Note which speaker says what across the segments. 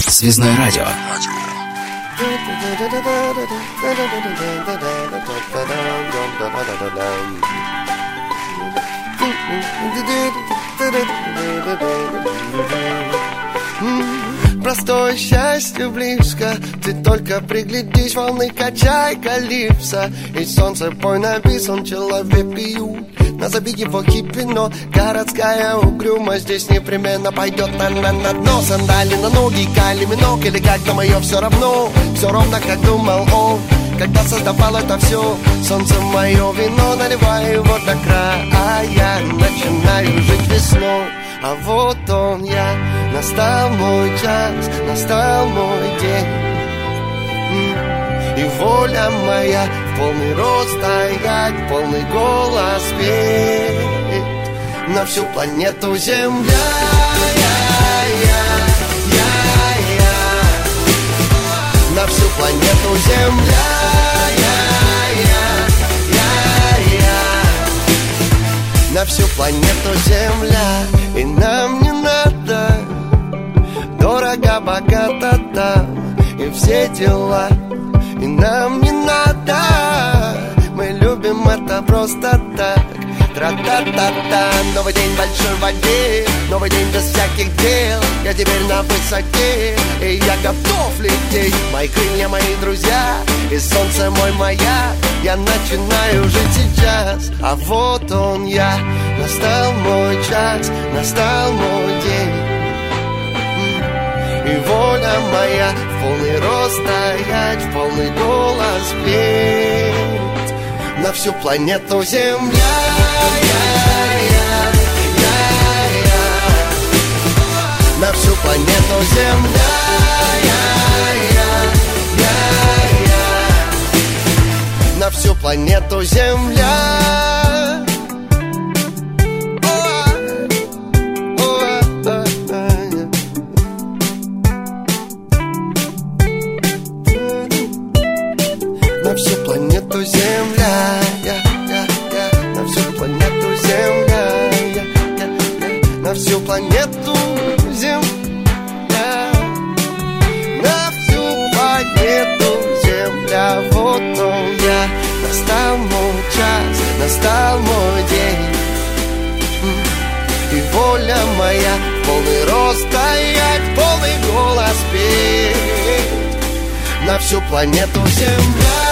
Speaker 1: Связное радио.
Speaker 2: Простое счастье близко, ты только приглядись, волны качай калипсо. И солнце пой написан, человек пьют. Назови его хиппи, но городская угрюмость здесь непременно пойдет на дно. Сандали на ноги, кали минок, или как-то мое все равно. Все ровно, как думал он, когда создавал это все. Солнце мое вино, наливай его до края. Начинаю жить весной, а вот он я. Настал мой час, настал мой день. И воля моя в полный рост стоять, полный голос петь на всю планету Земля. На всю планету Земля. На всю планету Земля. И нам не надо дорого, богато там и все дела. И нам не надо, мы любим это просто так. Тра-та-та-та. Новый день большой в воде, новый день без всяких дел. Я теперь на высоте, и я готов лететь. Мои крылья, мои друзья, и солнце мой маяк. Я начинаю жить сейчас, а вот он я. Настал мой час, настал мой день. И воля моя в полный рост стоять, в полный голос петь на всю планету Земля. На всю планету Земля. На всю планету Земля. На всю планету Земля. На всю планету Земля. На всю планету Земля. На всю планету Земля. Вот он я. Настал мой час, настал мой день. И воля моя в полный рост стоять, полный голос петь на всю планету Земля.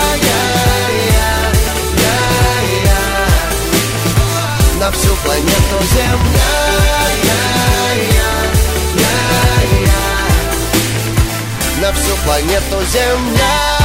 Speaker 2: На всю планету Земля. На всю планету Земля.